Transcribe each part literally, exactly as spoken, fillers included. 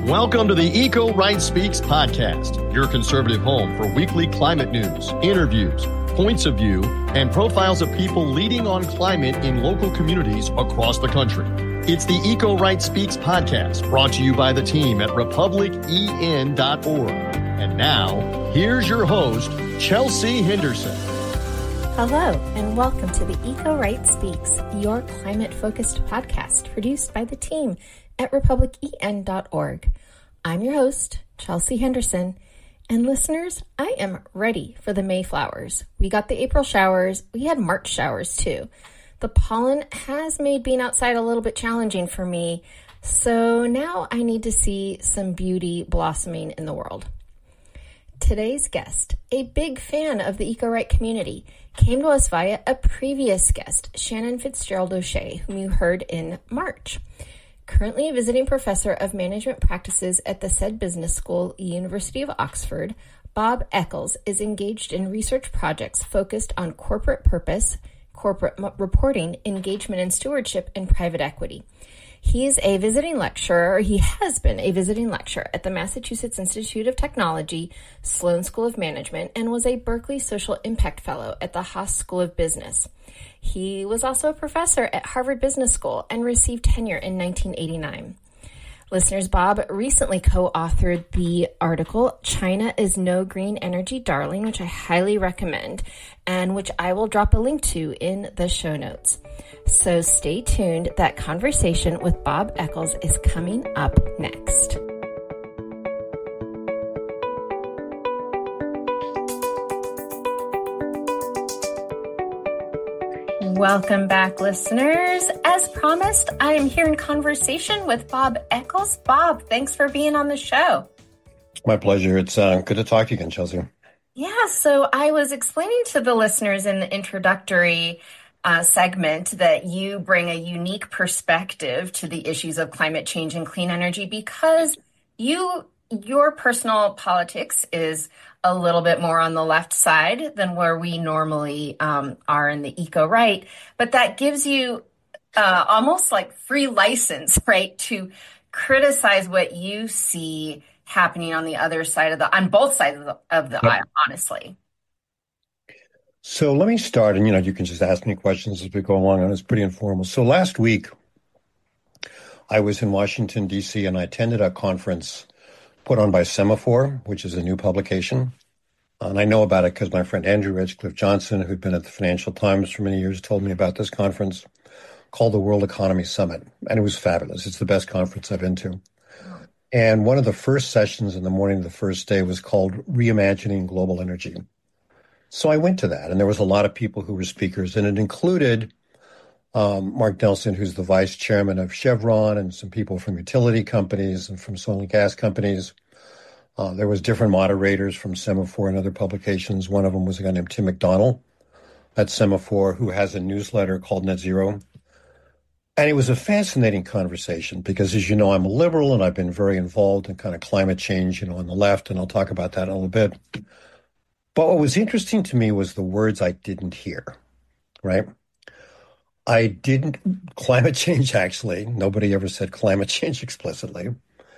Welcome to the Eco Right Speaks podcast, your conservative home for weekly climate news, interviews, points of view, and profiles of people leading on climate in local communities across the country. It's the Eco Right Speaks podcast, brought to you by the team at republic e n dot org. And now, here's your host, Chelsea Henderson. Hello, and welcome to the Eco Right Speaks, your climate-focused podcast produced by the team at republic e n dot org. I'm your host, Chelsea Henderson, and listeners, I am ready for the Mayflowers. We got the April showers, we had March showers too. The pollen has made being outside a little bit challenging for me, so now I need to see some beauty blossoming in the world. Today's guest, a big fan of the Eco Right community, came to us via a previous guest, Shannon Fitzgerald O'Shea, whom you heard in March. Currently a visiting professor of management practices at the said business school, University of Oxford, Bob Eccles is engaged in research projects focused on corporate purpose, corporate m- reporting, engagement and stewardship, and private equity. He is a visiting lecturer, or he has been a visiting lecturer at the Massachusetts Institute of Technology, Sloan School of Management, and was a Berkeley Social Impact Fellow at the Haas School of Business. He was also a professor at Harvard Business School and received tenure in nineteen eighty-nine. Listeners, Bob recently co-authored the article, China is No Green Energy Darling, which I highly recommend, and which I will drop a link to in the show notes. So stay tuned. That conversation with Bob Eccles is coming up next. Welcome back, listeners. As promised, I am here in conversation with Bob Eccles. Bob, thanks for being on the show. My pleasure. It's uh, good to talk to you again, Chelsea. Yeah, so I was explaining to the listeners in the introductory uh, segment that you bring a unique perspective to the issues of climate change and clean energy because you your personal politics is a little bit more on the left side than where we normally um, are in the eco right, but that gives you uh, almost like free license, right, to criticize what you see happening on the other side of the, on both sides of the, of the yep. aisle, honestly. So let me start, and you know, you can just ask me questions as we go along, and it's pretty informal. So last week, I was in Washington, D C, and I attended a conference put on by Semaphore, which is a new publication. And I know about it because my friend Andrew Redcliffe Johnson, who'd been at the Financial Times for many years, told me about this conference called the World Economy Summit. And it was fabulous. It's the best conference I've been to. And one of the first sessions in the morning of the first day was called Reimagining Global Energy. So I went to that, and there was a lot of people who were speakers, and it included um, Mark Nelson, who's the vice chairman of Chevron, and some people from utility companies and from oil and gas companies. Uh, there was different moderators from Semaphore and other publications. One of them was a guy named Tim McDonald at Semaphore, who has a newsletter called Net Zero. And it was a fascinating conversation because, as you know, I'm a liberal and I've been very involved in kind of climate change, you know, on the left, and I'll talk about that in a little bit. But what was interesting to me was the words I didn't hear, right? I didn't, climate change, actually, nobody ever said climate change explicitly.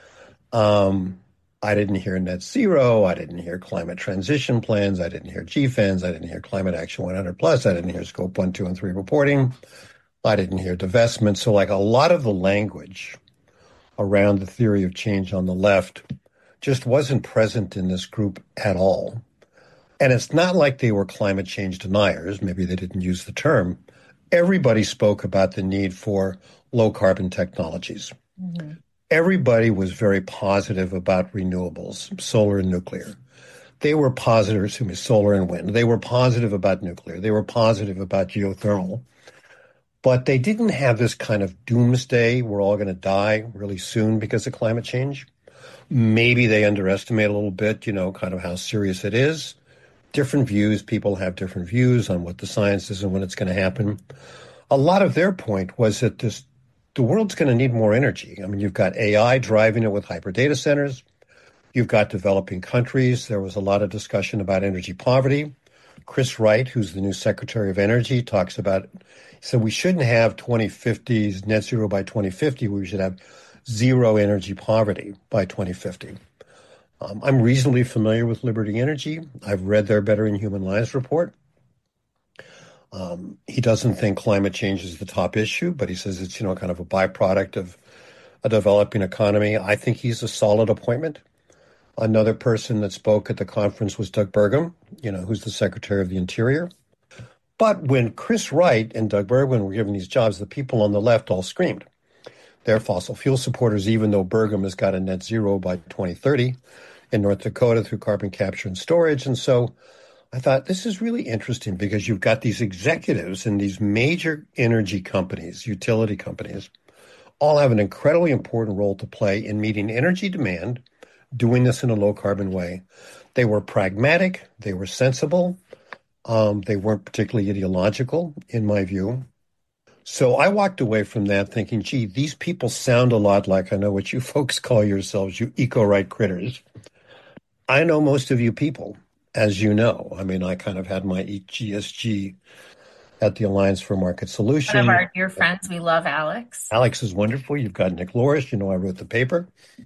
Um, I didn't hear net zero. I didn't hear climate transition plans. I didn't hear G FANs. I didn't hear Climate Action one hundred plus. I didn't hear Scope one, two, and three reporting. I didn't hear divestment. So like a lot of the language around the theory of change on the left just wasn't present in this group at all. And it's not like they were climate change deniers. Maybe they didn't use the term. Everybody spoke about the need for low carbon technologies. Mm-hmm. Everybody was very positive about renewables, solar and nuclear. They were positive, excuse me, solar and wind. They were positive about nuclear. They were positive about geothermal. But they didn't have this kind of doomsday, we're all going to die really soon because of climate change. Maybe they underestimate a little bit, you know, kind of how serious it is. Different views, people have different views on what the science is and when it's going to happen. A lot of their point was that this, the world's going to need more energy. I mean, you've got A I driving it with hyper data centers. You've got developing countries. There was a lot of discussion about energy poverty. Chris Wright, who's the new Secretary of Energy, talks about, he said we shouldn't have twenty fifty's net zero by twenty fifty. We should have zero energy poverty by twenty fifty. Um, I'm reasonably familiar with Liberty Energy. I've read their Better in Human Lives report. Um, he doesn't think climate change is the top issue, but he says it's, you know, kind of a byproduct of a developing economy. I think he's a solid appointment. Another person that spoke at the conference was Doug Burgum, you know, who's the Secretary of the Interior. But when Chris Wright and Doug Burgum were given these jobs, the people on the left all screamed. They're fossil fuel supporters, even though Burgum has got a net zero by twenty thirty in North Dakota through carbon capture and storage. And so I thought this is really interesting because you've got these executives in these major energy companies, utility companies, all have an incredibly important role to play in meeting energy demand, doing this in a low carbon way. They were pragmatic, they were sensible, um, they weren't particularly ideological, in my view. So I walked away from that thinking, gee, these people sound a lot like, I know what you folks call yourselves, you eco-right critters. I know most of you people, as you know. I mean, I kind of had my G S G at the Alliance for Market Solutions. One of our dear friends, we love Alex. Alex is wonderful. You've got Nick Loris. You know, I wrote the paper.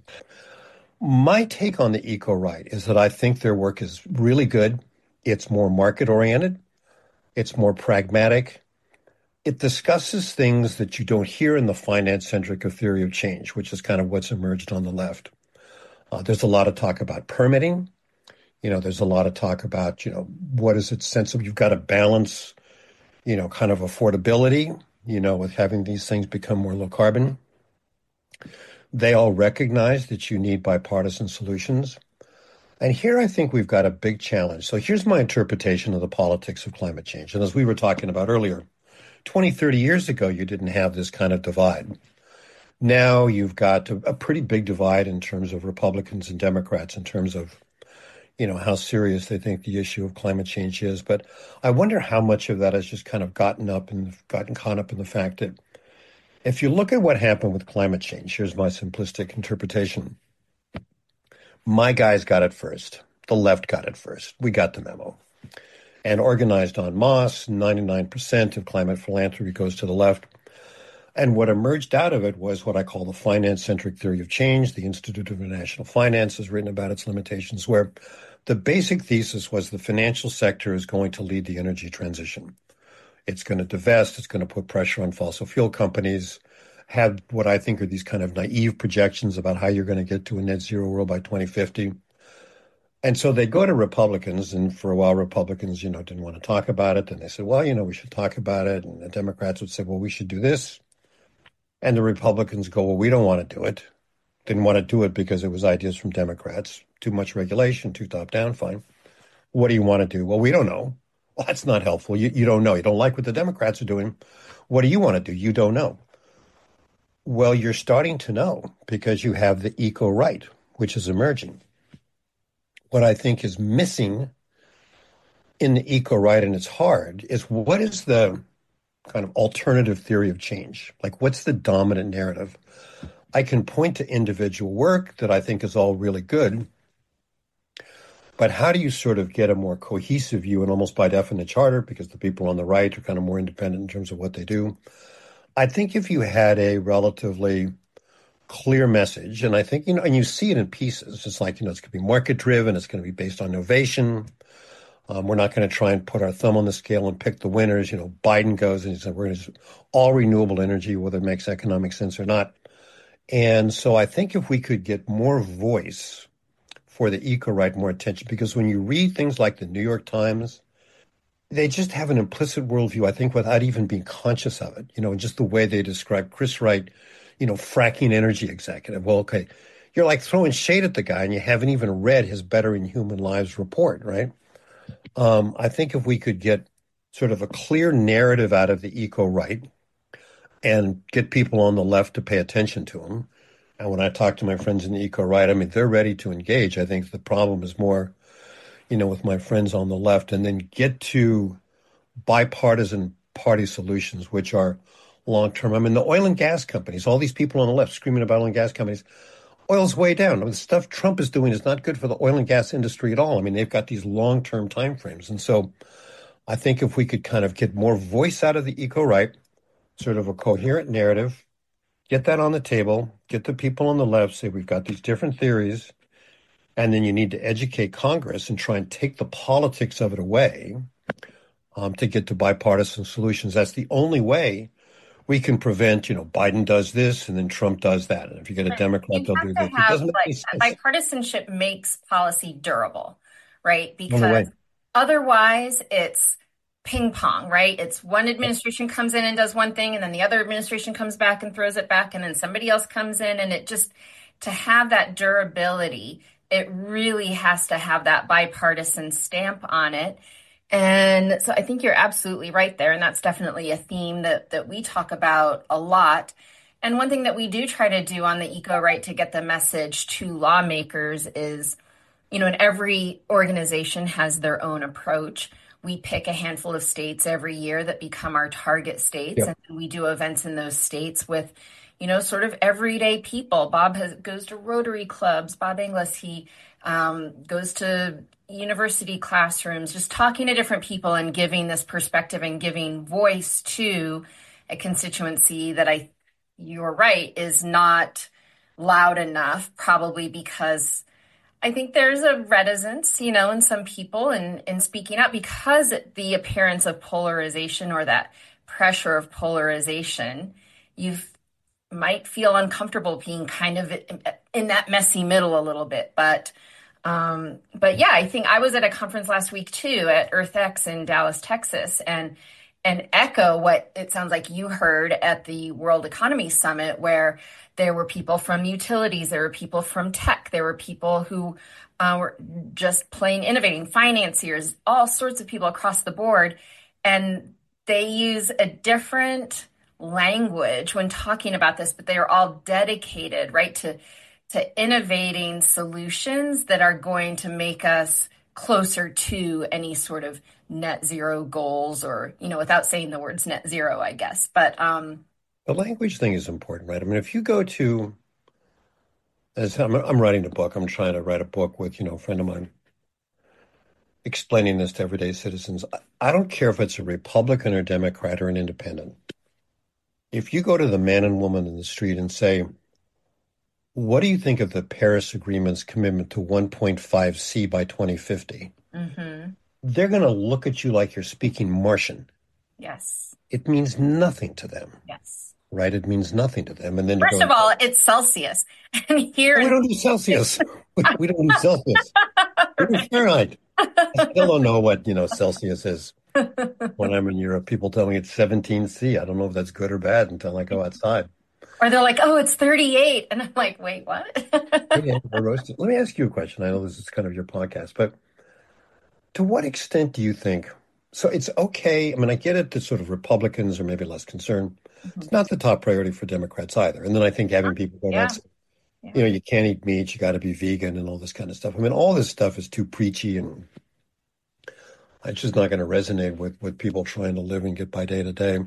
My take on the eco-right is that I think their work is really good. It's more market-oriented. It's more pragmatic. It discusses things that you don't hear in the finance-centric theory of change, which is kind of what's emerged on the left. Uh, there's a lot of talk about permitting. You know, there's a lot of talk about, you know, what is it sensible? You've got to balance, you know, kind of affordability, you know, with having these things become more low carbon. They all recognize that you need bipartisan solutions. And here I think we've got a big challenge. So here's my interpretation of the politics of climate change. And as we were talking about earlier, twenty, thirty years ago, you didn't have this kind of divide. Now you've got a, a pretty big divide in terms of Republicans and Democrats, in terms of, you know, how serious they think the issue of climate change is. But I wonder how much of that has just kind of gotten up and gotten caught up in the fact that if you look at what happened with climate change, here's my simplistic interpretation. My guys got it first. The left got it first. We got the memo. And organized en masse, ninety-nine percent of climate philanthropy goes to the left. And what emerged out of it was what I call the finance-centric theory of change. The Institute of International Finance has written about its limitations, where the basic thesis was the financial sector is going to lead the energy transition. It's going to divest. It's going to put pressure on fossil fuel companies, have what I think are these kind of naive projections about how you're going to get to a net zero world by twenty fifty. And so they go to Republicans, and for a while, Republicans, you know, didn't want to talk about it. And they said, well, you know, we should talk about it. And the Democrats would say, well, we should do this. And the Republicans go, well, we don't want to do it. Didn't want to do it because it was ideas from Democrats. Too much regulation, too top down, fine. What do you want to do? Well, we don't know. Well, that's not helpful. You, you don't know. You don't like what the Democrats are doing. What do you want to do? You don't know. Well, you're starting to know because you have the eco-right, which is emerging. What I think is missing in the eco-right, and it's hard, is what is the kind of alternative theory of change? Like, what's the dominant narrative? I can point to individual work that I think is all really good, but how do you sort of get a more cohesive view, and almost by definition it's harder because the people on the right are kind of more independent in terms of what they do. I think if you had a relatively clear message, and I think, you know, and you see it in pieces, it's like, you know, it's going to be market driven, it's going to be based on innovation. Um, we're not going to try and put our thumb on the scale and pick the winners. You know, Biden goes and he said, we're going to all renewable energy, whether it makes economic sense or not. And so I think if we could get more voice for the eco-right, more attention, because when you read things like the New York Times, they just have an implicit worldview, I think, without even being conscious of it, you know, and just the way they describe Chris Wright, you know, fracking energy executive. Well, okay, you're like throwing shade at the guy and you haven't even read his Better in Human Lives report, right? Um, I think if we could get sort of a clear narrative out of the eco-right and get people on the left to pay attention to them. And when I talk to my friends in the eco-right, I mean, they're ready to engage. I think the problem is more, you know, with my friends on the left, and then get to bipartisan party solutions, which are long-term. I mean, the oil and gas companies, all these people on the left screaming about oil and gas companies, oil's way down. I mean, the stuff Trump is doing is not good for the oil and gas industry at all. I mean, they've got these long-term timeframes. And so I think if we could kind of get more voice out of the eco-right, sort of a coherent narrative, Get that on the table. Get the people on the left, say we've got these different theories, and then you need to educate Congress and try and take the politics of it away um, to get to bipartisan solutions. That's the only way we can prevent, you know, Biden does this and then Trump does that. And if you get a Democrat, You they'll have do to this. It have, doesn't make any like, sense. bipartisanship makes policy durable, right? On the Because way. otherwise it's ping pong, right? It's one administration comes in and does one thing, and then the other administration comes back and throws it back, and then somebody else comes in, and it just, to have that durability, it really has to have that bipartisan stamp on it. And so I think you're absolutely right there. And that's definitely a theme that, that we talk about a lot. And one thing that we do try to do on the Eco Right to get the message to lawmakers is, you know, and every organization has their own approach. We pick a handful of states every year that become our target states. Yeah. And then we do events in those states with, you know, sort of everyday people. Bob has, goes to Rotary clubs. Bob Inglis, he um, goes to university classrooms, just talking to different people and giving this perspective and giving voice to a constituency that I, you're right, is not loud enough, probably because I think there's a reticence, you know, in some people in, in speaking up because the appearance of polarization or that pressure of polarization, you might feel uncomfortable being kind of in that messy middle a little bit. But um, but yeah, I think I was at a conference last week too at EarthX in Dallas, Texas, and and echo what it sounds like you heard at the World Economy Summit, where there were people from utilities, there were people from tech, there were people who uh, were just plain innovating, financiers, all sorts of people across the board. And they use a different language when talking about this, but they are all dedicated, right, to, to innovating solutions that are going to make us closer to any sort of net zero goals, or, you know, without saying the words net zero, I guess. But um, the language thing is important, right? I mean, if you go to, as I'm, I'm writing a book, I'm trying to write a book with, you know, a friend of mine, explaining this to everyday citizens. I don't care if it's a Republican or Democrat or an independent. If you go to the man and woman in the street and say, what do you think of the Paris Agreement's commitment to one point five C by twenty fifty? mm-hmm. They're going to look at you like you're speaking Martian. Yes. It means nothing to them. Yes. Right? It means nothing to them. And then First go, of all, it's Celsius. And here oh, we don't do Celsius. We don't do Celsius. We do Fahrenheit. I still don't know what, you know, Celsius is. When I'm in Europe, people tell me it's seventeen C. I don't know if that's good or bad until I go outside. Or they're like, oh, it's thirty-eight. And I'm like, wait, what? Yeah, let me ask you a question. I know this is kind of your podcast, but to what extent do you think, so it's okay, I mean, I get it that sort of Republicans are maybe less concerned. Mm-hmm. It's not the top priority for Democrats either. And then I think having people go, yeah. that's, yeah. you know, you can't eat meat, you got to be vegan and all this kind of stuff. I mean, all this stuff is too preachy, and it's just not going to resonate with, with people trying to live and get by day to day.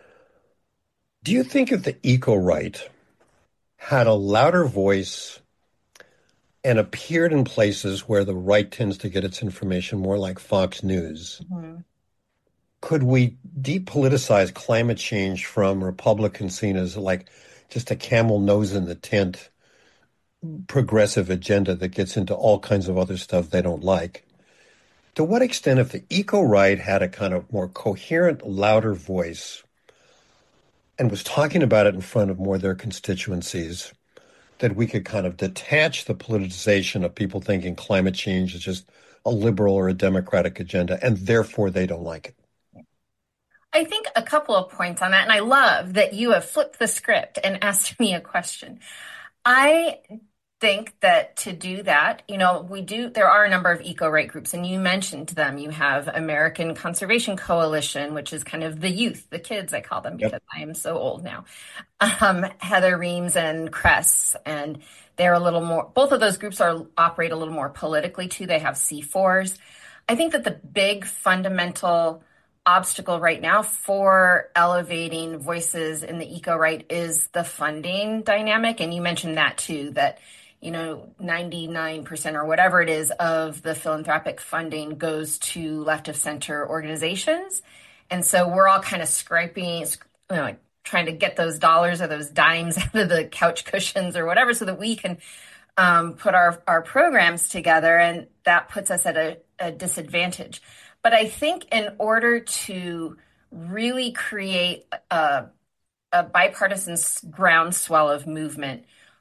Do you think if the eco-right had a louder voice and appeared in places where the right tends to get its information, more like Fox News, mm-hmm. could we depoliticize climate change from Republicans seen as like just a camel nose in the tent progressive agenda that gets into all kinds of other stuff they don't like? To what extent, if the eco-right had a kind of more coherent, louder voice and was talking about it in front of more of their constituencies, that we could kind of detach the politicization of people thinking climate change is just a liberal or a democratic agenda, and therefore they don't like it? I think a couple of points on that, and I love that you have flipped the script and asked me a question. I think that to do that, you know, we do, there are a number of eco-right groups, and you mentioned them. You have American Conservation Coalition, which is kind of the youth, the kids, I call them, because yep. I am so old now. Um, Heather Reams and Cress, and they're a little more, both of those groups are operate a little more politically too. They have C fours. I think that the big fundamental obstacle right now for elevating voices in the eco-right is the funding dynamic. And you mentioned that too, that, you know, ninety-nine percent or whatever it is of the philanthropic funding goes to left of center organizations. And so we're all kind of scraping, you know, like trying to get those dollars or those dimes out of the couch cushions or whatever so that we can um, put our, our programs together. And that puts us at a, a disadvantage. But I think in order to really create a, a bipartisan groundswell of movement,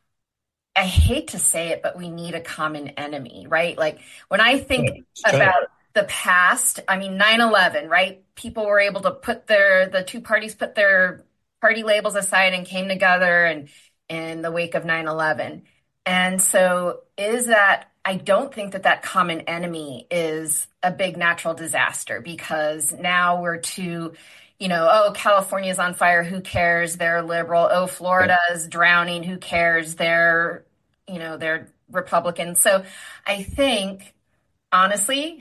I hate to say it, but we need a common enemy, right? Like when I think Yeah, about the past, I mean, nine eleven, right? People were able to put their, the two parties put their party labels aside and came together and in the wake of nine eleven. And so is that, I don't think that that common enemy is a big natural disaster, because now we're too, you know, oh, California's on fire, who cares? They're liberal. Oh, Florida's drowning, who cares? They're, you know, they're Republican. So I think, honestly,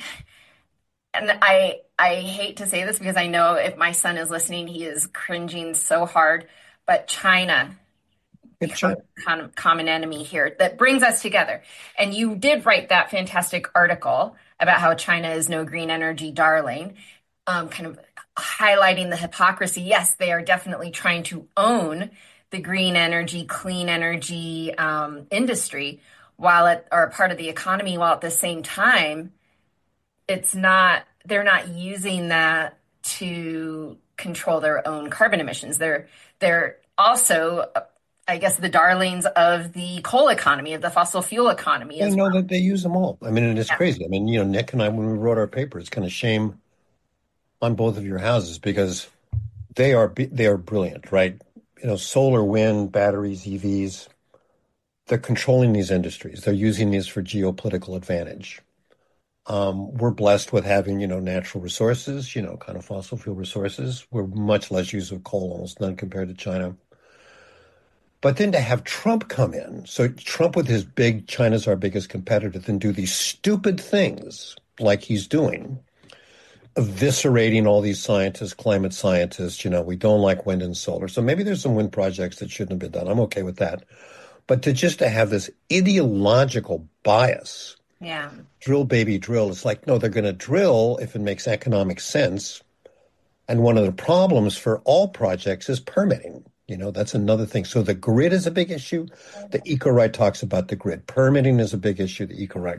and I I hate to say this because I know if my son is listening, he is cringing so hard, but China, it's China. Kind of common enemy here that brings us together. And you did write that fantastic article about how China is no green energy darling, um, kind of highlighting the hypocrisy. Yes, they are definitely trying to own the green energy, clean energy um, industry while it, or part of the economy, while at the same time, it's not, they're not using that to control their own carbon emissions. They're, they're also, I guess, the darlings of the coal economy, of the fossil fuel economy. I as know well. that they use them all. I mean, and it's Yeah. crazy. I mean, you know, Nick and I, when we wrote our paper, it's kind of shame on both of your houses because they are they are brilliant, right? You know, solar, wind, batteries, E Vs, they're controlling these industries. They're using these for geopolitical advantage. Um, we're blessed with having, you know, natural resources, you know, kind of fossil fuel resources. We're much less use of coal, almost none compared to China. But then to have Trump come in, so Trump with his big, China's our biggest competitor, then do these stupid things like he's doing, eviscerating all these scientists, climate scientists, you know, we don't like wind and solar. So maybe there's some wind projects that shouldn't have been done. I'm okay with that. But to just to have this ideological bias, Yeah. drill, baby, drill, it's like, no, they're going to drill if it makes economic sense. And one of the problems for all projects is permitting. You know, that's another thing. So the grid is a big issue. The Eco-Right talks about the grid. Permitting is a big issue, the Eco-Right.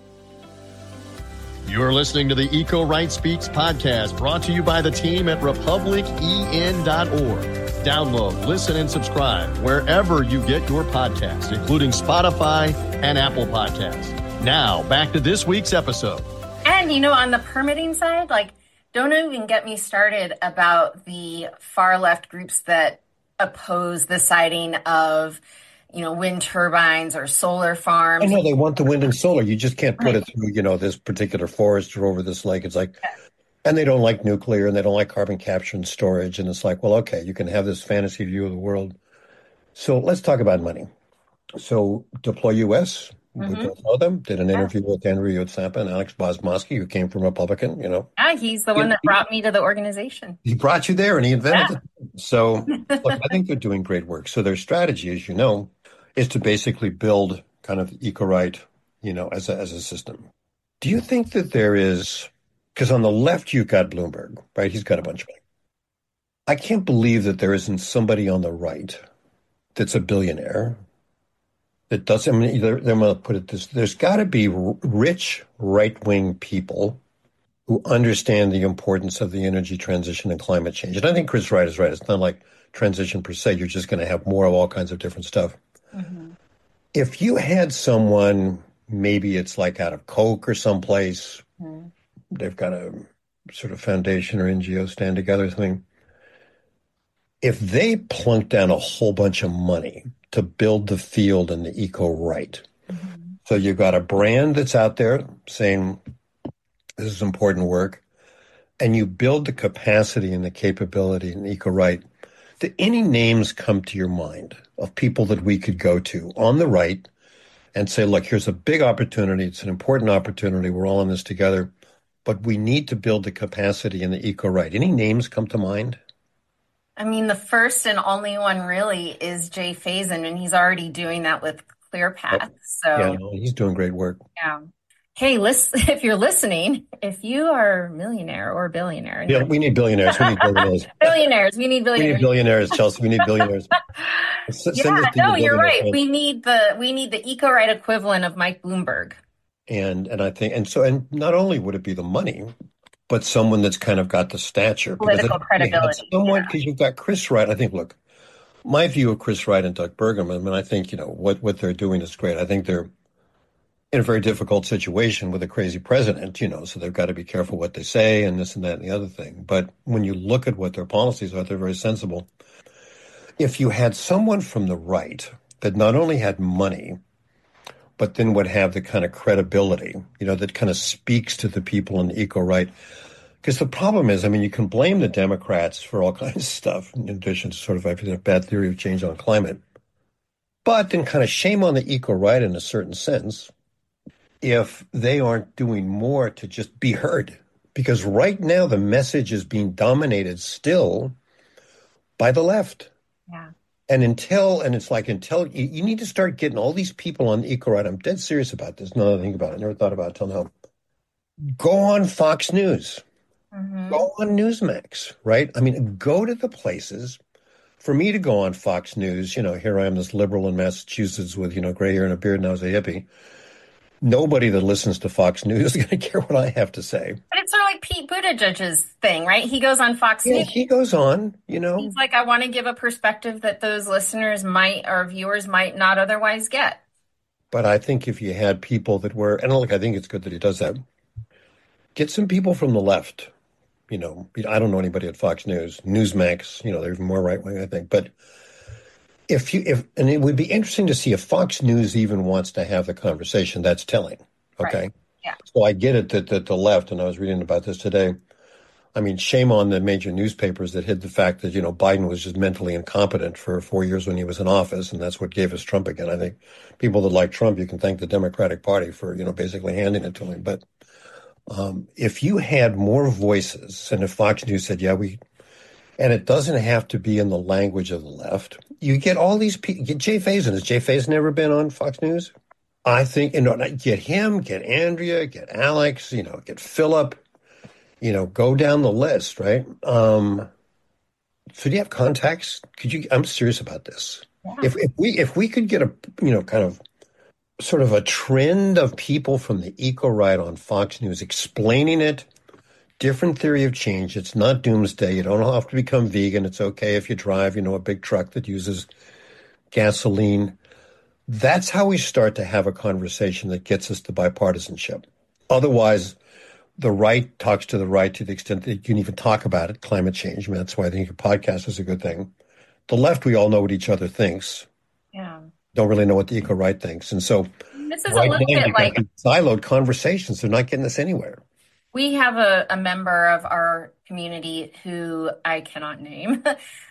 You're listening to the Eco-Right Speaks podcast, brought to you by the team at republic e n dot org. Download, listen, and subscribe wherever you get your podcasts, including Spotify and Apple Podcasts. Now, back to this week's episode. And, you know, on the permitting side, like, don't even get me started about the far left groups that oppose the siting of, you know, wind turbines or solar farms. I know they want the wind and solar. You just can't put it through, you know, this particular forest or over this lake. It's like, and they don't like nuclear and they don't like carbon capture and storage. And it's like, well, okay, you can have this fantasy view of the world. So let's talk about money. So Deploy U S, mm-hmm. we both know them, did an interview yeah. with Andrew Yotzampa and Alex Bosmosky, who came from Republican, you know. Yeah, he's the one that brought me to the organization. He brought you there and he invented yeah. it. So look, I think they're doing great work. So their strategy, as you know, is to basically build kind of Eco-Right, you know, as a, as a system. Do you think that there is, because on the left you've got Bloomberg, right? He's got a bunch of money. I can't believe that there isn't somebody on the right that's a billionaire that doesn't, I mean, they're, they're going to put it this, there's got to be rich right-wing people who understand the importance of the energy transition and climate change. And I think Chris Wright is right. It's not like transition per se. You're just going to have more of all kinds of different stuff. Mm-hmm. If you had someone, maybe it's like out of Coke or someplace, mm-hmm. they've got a sort of foundation or N G O stand together or something. If they plunk down a whole bunch of money to build the field and the Eco-Right, mm-hmm. so you've got a brand that's out there saying this is important work, and you build the capacity and the capability in Eco-Right, do any names come to your mind of people that we could go to on the right and say, look, here's a big opportunity. It's an important opportunity. We're all in this together, but we need to build the capacity in the Eco-Right. Any names come to mind? I mean, the first and only one really is Jay Faison, and he's already doing that with ClearPath. So yeah, no, he's doing great work. Yeah. Hey, listen, if you're listening, if you are a millionaire or a billionaire. Yeah, we need billionaires. We need billionaires. Billionaires. We need billionaires. We need billionaires, Chelsea. We need billionaires. S- Yeah, Send this to no, your you're billionaire right. friends. We need the we need the eco-right equivalent of Mike Bloomberg. And and I think and so and not only would it be the money, but someone that's kind of got the stature. Political Because I think you had credibility, someone, yeah. because you've got Chris Wright. I think, look, my view of Chris Wright and Doug Burgum, I mean, I think, you know, what, what they're doing is great. I think they're in a very difficult situation with a crazy president, you know, so they've got to be careful what they say and this and that and the other thing. But when you look at what their policies are, they're very sensible. If you had someone from the right that not only had money, but then would have the kind of credibility, you know, that kind of speaks to the people in the eco-right. Because the problem is, I mean, you can blame the Democrats for all kinds of stuff, in addition to sort of a bad theory of change on climate. But then kind of shame on the eco-right in a certain sense if they aren't doing more to just be heard. Because right now the message is being dominated still by the left. Yeah. And until, and it's like until, you, you need to start getting all these people on the eco-right. I'm dead serious about this. Now that I think about it, I never thought about it till now. Go on Fox News. Mm-hmm. Go on Newsmax, right? I mean, go to the places. For me to go on Fox News, you know, here I am, this liberal in Massachusetts with, you know, gray hair and a beard, and I was a hippie. Nobody that listens to Fox News is going to care what I have to say. But it's sort of like Pete Buttigieg's thing, right? He goes on Fox Yeah, News. he goes on, you know. He's like, I want to give a perspective that those listeners might or viewers might not otherwise get. But I think if you had people that were, and look, I think it's good that he does that. Get some people from the left. You know, I don't know anybody at Fox News, Newsmax, you know, they're even more right wing, I think. But if you, if, and it would be interesting to see if Fox News even wants to have the conversation. That's telling. Okay. Right. Yeah. So I get it that, that the left, and I was reading about this today. I mean, shame on the major newspapers that hid the fact that, you know, Biden was just mentally incompetent for four years when he was in office. And that's what gave us Trump again. I think people that like Trump, you can thank the Democratic Party for, you know, basically handing it to him. But Um, if you had more voices, and if Fox News said, yeah, we, and it doesn't have to be in the language of the left, you get all these people, get Jay Faison. Has Jay Faison never been on Fox News? I think, you know, get him, get Andrea, get Alex, you know, get Philip, you know, go down the list, right? Um, so do you have contacts? Could you, I'm serious about this. Yeah. If, if we, if we could get a, you know, kind of, sort of a trend of people from the eco-right on Fox News explaining it, different theory of change. It's not doomsday. You don't have to become vegan. It's okay if you drive, you know, a big truck that uses gasoline. That's how we start to have a conversation that gets us to bipartisanship. Otherwise, the right talks to the right to the extent that you can even talk about it, climate change. I mean, that's why I think your podcast is a good thing. The left, we all know what each other thinks. Yeah. Don't really know what the eco-right thinks. And so this is right a little now, bit like siloed conversations. They're not getting us anywhere. We have a, a member of our community who I cannot name,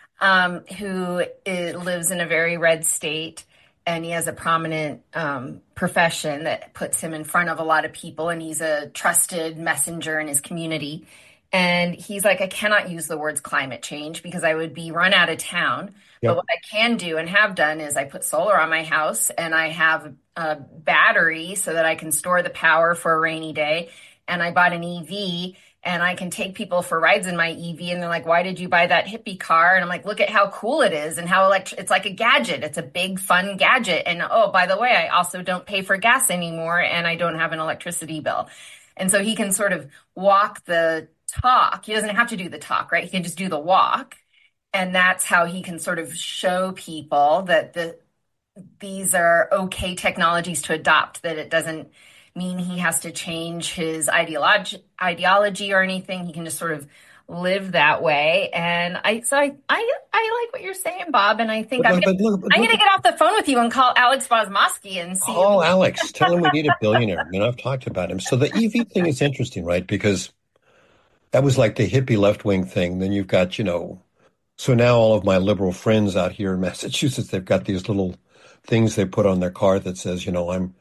um, who is, lives in a very red state, and he has a prominent um, profession that puts him in front of a lot of people, and he's a trusted messenger in his community. And he's like, I cannot use the words climate change because I would be run out of town. Yep. But what I can do and have done is I put solar on my house, and I have a battery so that I can store the power for a rainy day. And I bought an E V, and I can take people for rides in my E V. And they're like, why did you buy that hippie car? And I'm like, look at how cool it is and how elect- it's like a gadget. It's a big, fun gadget. And oh, by the way, I also don't pay for gas anymore, and I don't have an electricity bill. And so he can sort of walk the talk. He doesn't have to do the talk, right? He can just do the walk. And that's how he can sort of show people that the these are okay technologies to adopt, that it doesn't mean he has to change his ideology ideology or anything. He can just sort of live that way. And I so I I, I like what you're saying, Bob. And I think but, I'm going to get off the phone with you and call Alex Bosmosky and see. Oh, Alex, tell him we need a billionaire. I mean, I've talked about him. So the E V thing is interesting, right? Because that was like the hippie left-wing thing. Then you've got, you know, so now all of my liberal friends out here in Massachusetts, they've got these little things they put on their car that says, you know, I'm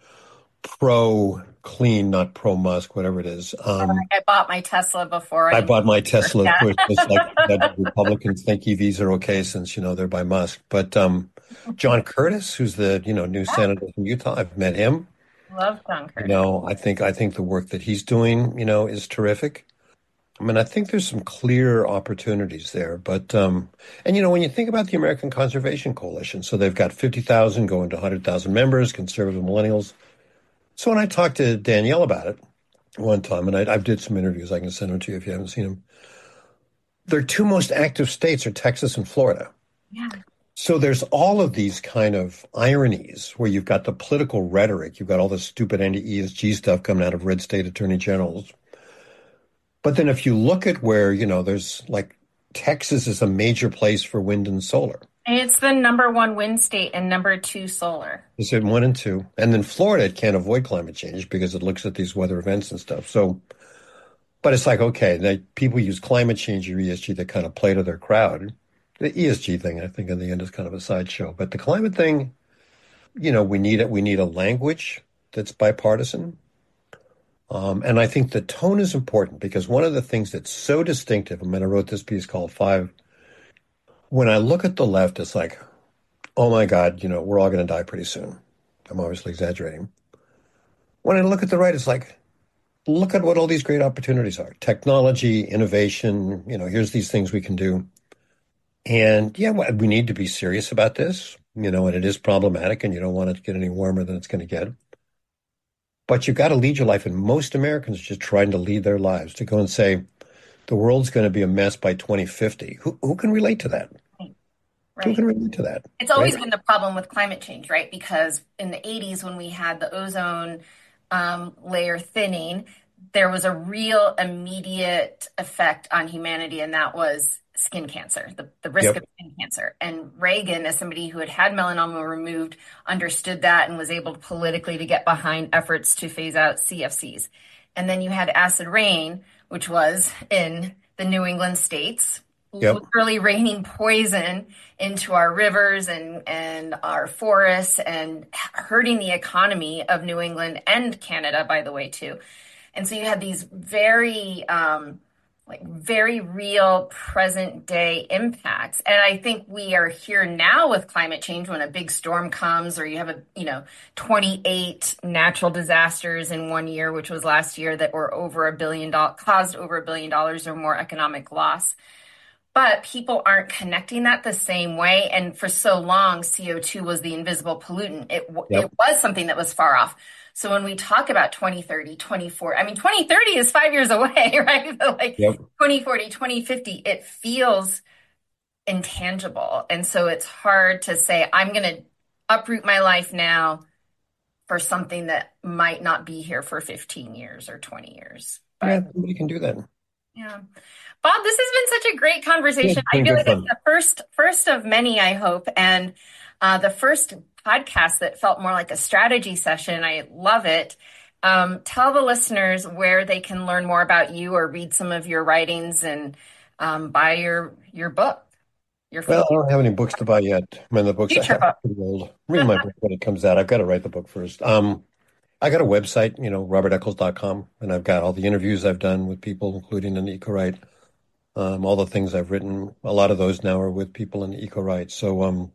pro-clean, not pro-Musk, whatever it is. Um, I bought my Tesla before. I, I bought my Tesla. Of course, it's like that Republicans think E Vs are okay since, you know, they're by Musk. But um, John Curtis, who's the, you know, new senator from Utah, I've met him. Love John You Curtis. know, I think I think the work that he's doing, you know, is terrific. I mean, I think there's some clear opportunities there, but um, and you know, when you think about the American Conservation Coalition, so they've got fifty thousand going to one hundred thousand members, conservative millennials. So when I talked to Danielle about it one time, and I, I did some interviews, I can send them to you if you haven't seen them. Their two most active states are Texas and Florida. Yeah. So there's all of these kind of ironies where you've got the political rhetoric, you've got all this stupid anti-E S G stuff coming out of red state attorney generals. But then if you look at where, you know, there's like Texas is a major place for wind and solar. And it's the number one wind state and number two solar. It's at one and two. And then Florida, it can't avoid climate change because it looks at these weather events and stuff. So, but it's like, okay, they, people use climate change or E S G to kind of play to their crowd. The E S G thing, I think, in the end is kind of a sideshow. But the climate thing, you know, we need it. We need a language that's bipartisan. Um, and I think the tone is important because one of the things that's so distinctive, I mean, I wrote this piece called Five. When I look at the left, it's like, oh my God, you know, we're all going to die pretty soon. I'm obviously exaggerating. When I look at the right, it's like, look at what all these great opportunities are. Technology, innovation, you know, here's these things we can do. And yeah, we need to be serious about this, you know, and it is problematic and you don't want it to get any warmer than it's going to get. But you've got to lead your life. And most Americans are just trying to lead their lives to go and say, the world's going to be a mess by twenty fifty. Who, who can relate to that? Right. Who can relate to that? It's always right? been the problem with climate change, right? Because in the eighties, when we had the ozone um, layer thinning, there was a real immediate effect on humanity, and that was skin cancer, the, the risk yep. of skin cancer. And Reagan, as somebody who had had melanoma removed, understood that and was able to politically to get behind efforts to phase out C F Cs. And then you had acid rain, which was in the New England states, yep. literally raining poison into our rivers and, and our forests and hurting the economy of New England and Canada, by the way, too. And so you had these very, um, like very real present day impacts. And I think we are here now with climate change when a big storm comes or you have a, you know, twenty-eight natural disasters in one year, which was last year, that were over a billion dollars, caused over a billion dollars or more economic loss. But people aren't connecting that the same way. And for so long, C O two was the invisible pollutant. It, yep. it was something that was far off. So when we talk about twenty thirty, twenty forty, I mean, twenty thirty is five years away, right? But like yep. twenty forty, twenty fifty, it feels intangible. And so it's hard to say, I'm going to uproot my life now for something that might not be here for fifteen years or twenty years. But, yeah, nobody can do that. Yeah. Bob, this has been such a great conversation. I feel like fun. It's the first, first of many, I hope. And uh, the first podcast that felt more like a strategy session. I love it. Um, tell the listeners where they can learn more about you or read some of your writings and um, buy your your book. Your well, I don't have any books to buy yet. I mean, the books I have are pretty old. Read my book when it comes out. I've got to write the book first. Um, I got a website, you know, robert eccles dot com, and I've got all the interviews I've done with people, including in EcoRight. Um, all the things I've written, a lot of those now are with people in EcoRight. So, um,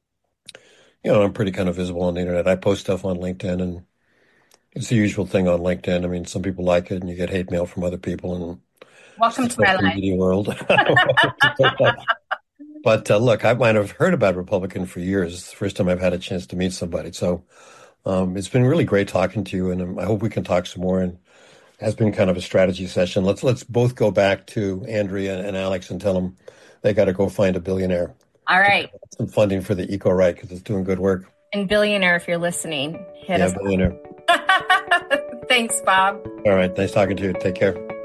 you know, I'm pretty kind of visible on the internet. I post stuff on LinkedIn, and it's the usual thing on LinkedIn. I mean, some people like it, and you get hate mail from other people. And welcome to my life. Media world. But uh, look, I might have heard about Republican for years. It's the first time I've had a chance to meet somebody. So um, it's been really great talking to you, and um, I hope we can talk some more. And it has been kind of a strategy session. Let's let's both go back to Andrea and Alex and tell them they got to go find a billionaire. All right. Some funding for the EcoRight because it's doing good work. And billionaire, if you're listening, hit yeah, us. Billionaire. Thanks, Bob. All right. Nice talking to you. Take care.